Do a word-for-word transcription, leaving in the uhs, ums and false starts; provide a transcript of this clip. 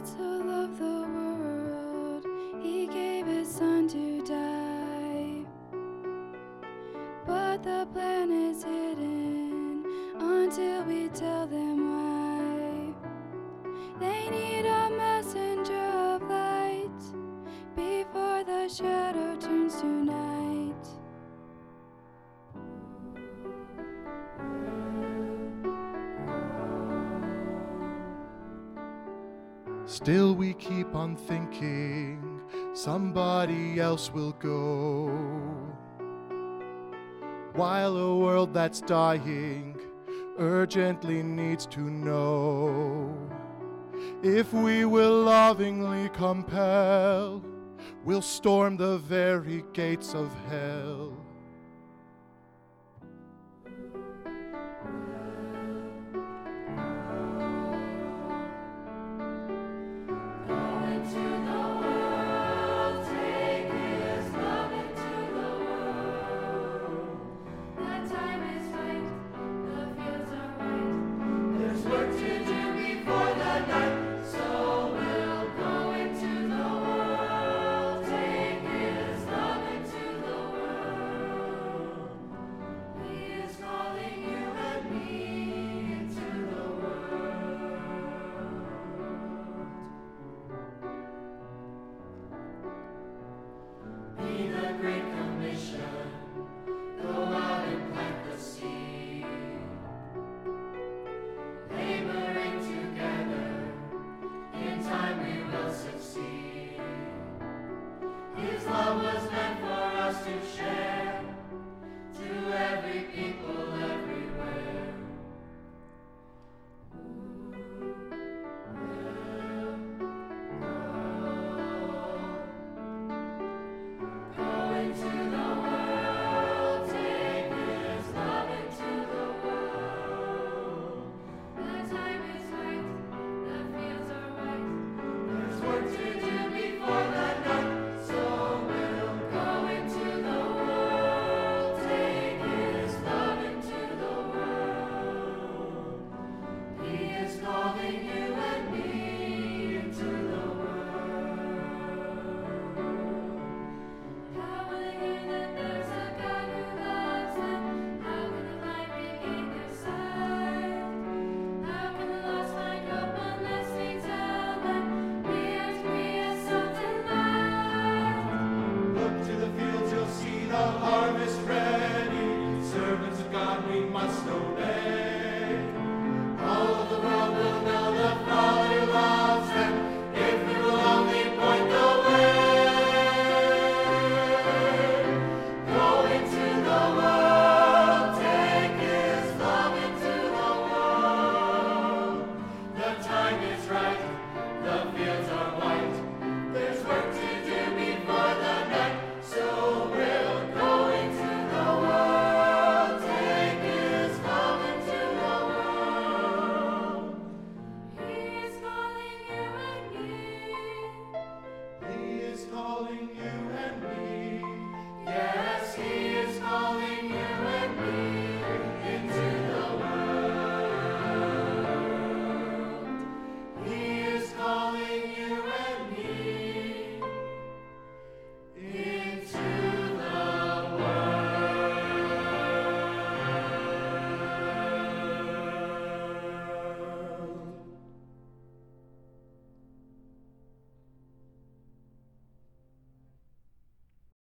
so loved the world, he gave his son to die. But the plan is hidden until we tell them why. They need a messenger of light before the shadow turns to night. Still we keep on thinking somebody else will go, while a world that's dying urgently needs to know. If we will lovingly compel, we'll storm the very gates of hell.